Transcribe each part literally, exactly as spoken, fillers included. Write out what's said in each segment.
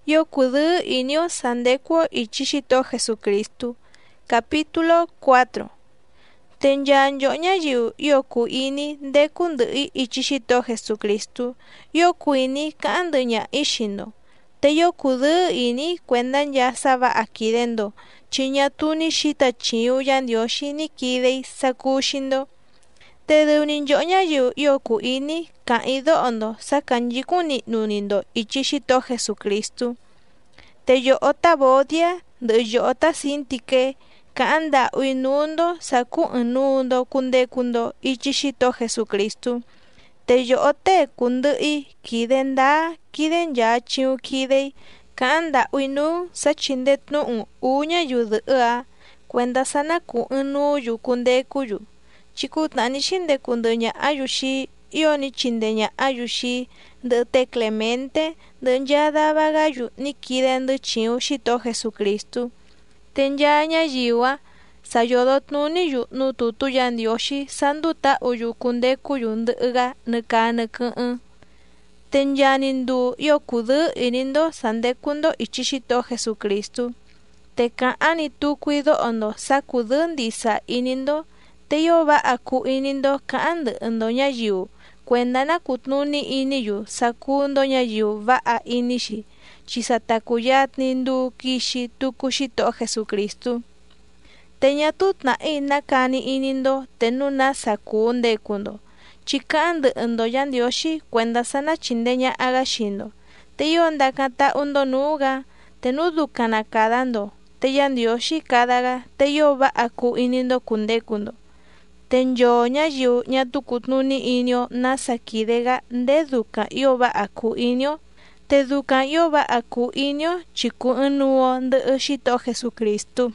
yokudu inio sandekuo ichixito Jesucristo. Capítulo cuatro. Tenyanyo ñayiu yoku ini ndeku ndɨ'ɨ ichixito Jesucristo, yoku ini ka'an ndɨ'ɨ ishindo, te yokudu ini kuenda nya sava'a kidendo, chi ñatu ni xita chiu Yandioxi ni kidei sakuxindo. Te dɨvni nyo'o ñayiu yoku ini ka'i do'ondo sakanyiku ni'nunindo ichixito Jesucristo. Te yo'o Tavodia ndɨ'ɨ yo'o tasintike ka'an nda'vi nuundo saku'ɨ nuundo kundekundo ichixito Jesucristo. Te yo'o tee kundɨ'ɨ kide ndaa kide nyaa chiu kidei ka'an nda'vi nuu sachindetu'un uu ñayiu dɨ'ɨ kuenda sanaku'ɨ nuuyu kundekuyu, chi kutna'ani xindeku ndɨ'ɨ ña'ayuxi iyo ni chinde ña'ayuxi ndɨ'ɨ te Clemente ndɨ'ɨ nyaa davagayu ni kide-ndɨ chiu xito Jesucristo. Te nyaa ñayiu sayodotnuniyu nu tutu Yandioxi sanduta'uyu kundekuyu ndɨ'ɨ-ga nɨkaa nɨkɨ'ɨ. Te nyaani nduu yokudu inindo sandekundo ichixito Jesucristo. Te ka'ani tukui do'ondo sakudu ndisa inindo, te iyo va'a ku inindo ka'an ndɨ'ɨndo ñayiu kuenda nakutnuni iniyu sakundo ñayiu va'a inixi, chi satakuyatni nduu kixi tuku xito Jesucristo. Te ñatu tna'i nakani inindo te nu nasa kuu ndekundo, chi ka'an ndɨ'ɨndo Yandioxi kuenda sanachinde ña'aga xindo, te iyo ndakata'undo nuuga, te nu dukan nakadando te Yandioxi kadaga te iyo va'a ku inindo kundekundo. Te nyo ñayiu ñatu kutnuni inio nasa kidega nde dukan iyo va'a ku inio, te dukan iyo va'a ku inio chi ku'ɨ nuuo ndɨ'ɨ xito Jesucristo.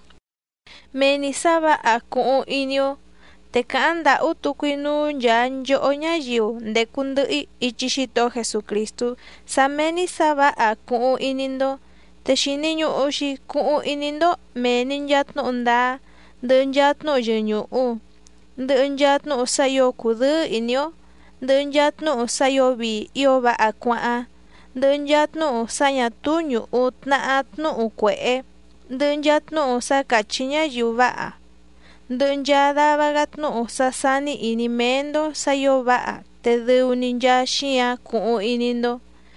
Meni sava'a ku'un inio, te ka'an nda'u tukui nuu nyaa nyo'o ñayiu ndeku ndɨ'ɨ ichixito Jesucristo sameni sava'a ku'un inindo, te xiniñu'uxi ku'un inindo meni nyaatnu'u ndaa ndɨ'ɨ nyaatnu'u yɨñu'u, ndɨ'ɨ nyaatnu'u sayo kudu inio, ndɨ'ɨ nyaatnu'u sayo vii iyo va'a kua'an, ndɨ'ɨ nyaatnu'u sa ñatu ñu'u tna'a tnu'u kue'e, ndɨ'ɨ nyaatnu'u sa kachi ñayiu va'a, ndɨ'ɨ nyaa davaga tnu'u sa sani ini meendo sa iyo va'a, te dɨvni nyaa xi'an ku'un inindo.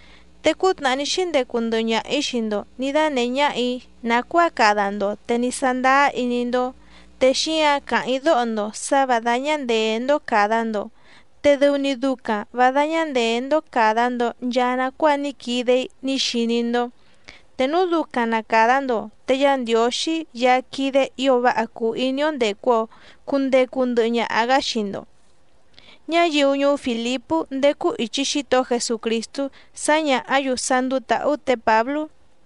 Te kutna'ani xindeku ndɨ'ɨ ña'i xindo ni dane ña'i nakua kadando te ni sandaa inindo, te xi'an ka'i do'ondo sa vadaña ndeendo kadando, te dɨvni dukan vadaña ndeendo kadando nyaa nakua ni kidei ni xinindo. Te nu dukan nakadando te Yandioxi yaa kide iyo va'a ku inio ndekuo kundeku ndɨ'ɨ ña'aga xindo. Ñayiu ñuu Filipu ndeku ichixito Jesucristo sa ña'ayu sanduta'u te Pablu,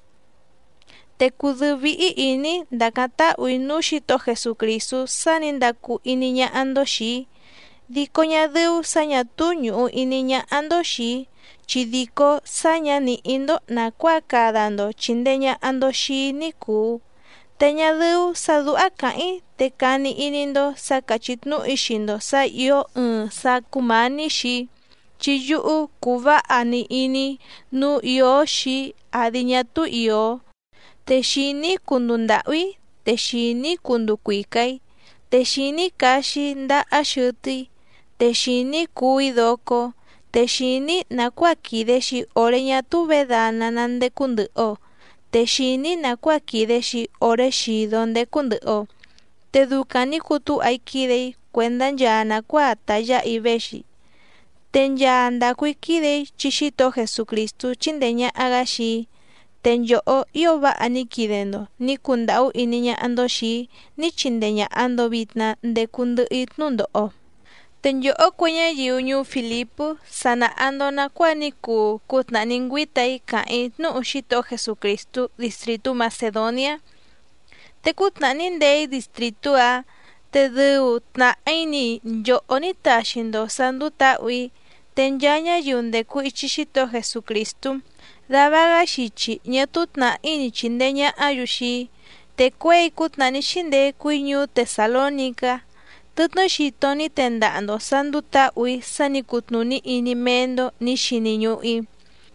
te kudu vi'i ini ndakata'vi nuu xito Jesucristo sani ndaku ini ña'ando xii, diko ñadɨu sa ñatu ñu'u ini ña'ando xii, chi diko sa ñani'indo nakua kadando chinde ña'ando xii ni kuu, te ñadɨu sa du'a ka'i te kani inindo sa kachitnu'i xindo sa iyo ɨɨn sa kumani xii, chi yu'u kuva'ani ini nuu iyo xii adi ñatu iyo, te xini kundu nda'vi, te xini kundu kuikai, te xini kaxi nda'a xɨtɨi, te xini kuvi doko, te xini nakua kidexi ore ñatu vedana nandeku ndɨ'ɨ, te xini nakua kidexi ore xido ndeku ndɨ'ɨ, te dukan ni kutu'ai kidei kuenda nyaa nakua taya'i vexi. Te nyaa ndakui kidei chi xito Jesucristo chinde ña'aga xii, te nyo'o iyo va'a ni kidendo ni kunda'u ini ña'ando xii ni chinde ña'ando vitna ndeku ndɨ'ɨ tnundo'o. Te nyo'o kue ñayiu ñuu Filipu sana'ando nakua ni kuu kutna'ani nguitai ka'i tnu'u xito Jesucristo distritu Macedonia. Te kutna'ani ndei distritu'a te dɨu tna'i ni nyo'o ni taxindo sanduta'vi, te nyaa ñayiu ndeku ichixito Jesucristo davaga xichi ñatu tna'i ni chinde ña'ayuxi, te kuei kutna'ani xindekui ñuu Tesalónica, tɨtnɨ xito ni tenda'ndo sanduta'vi sa ni kutnuni ini meendo ni xiniñu'i.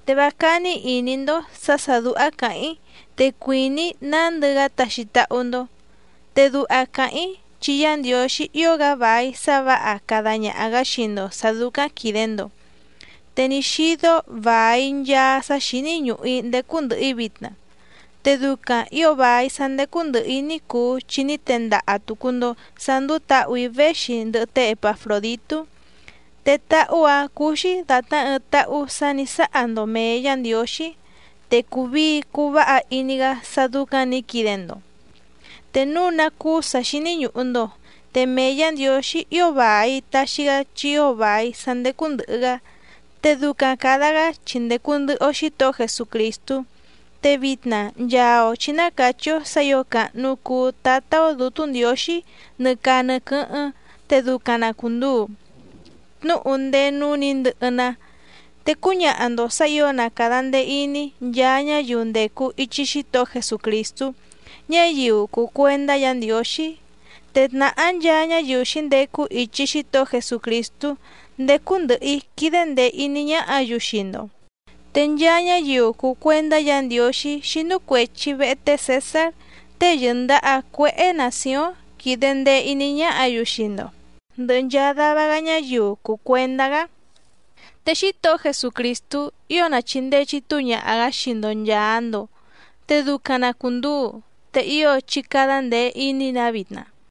Tebakani inindo sasadu akai, te kuini nandaga tashitaundo. Tedu akai, chiyan dioshi yoga vai sava akadaña agashindo saduka kidendo. Tenishido vai ya sashini ñui ndekundu ibitna. Teduka iyo vai sandekundu iniku chini tenda atukundo sanduta uiveshi ndete Epafroditu. Te ta'ua kushi data ta'u sanisa ando meyan dioshi. Te kubi kuba iniga saduka nikidendo. Te nuna ku sashini ñuundo. Te meyan dioshi iyo vai tashiga chiyo vai sandekunduga. Te duka kadaga chindekundu oshito Jesucristu. Te vitna yao chinakacho sayoka nuku tatao dutun dioshi nuka nuku te duka nakundu. Nu unde nuninduna. Te kuña ando sayona kadande ini ya ñayunde ku ichishito Jesucristu. Ñayiu ku kuenda yan dioshi. Te naan ya ñayiu shindeku ichishito Jesucristu. Ndekundu i kidende iniña ayushindo. Tenyanya yu ku kuenda yan dioshi shinu kwechi vete César te yunda a kwe nación kidende iniña ayushindo. Ndanyada bagaña yu ku kuendaga. Te shito Jesucristu iona chinde chituña agashindo nyaando. Te dukana kundu te iyo chikadande ini nabitna.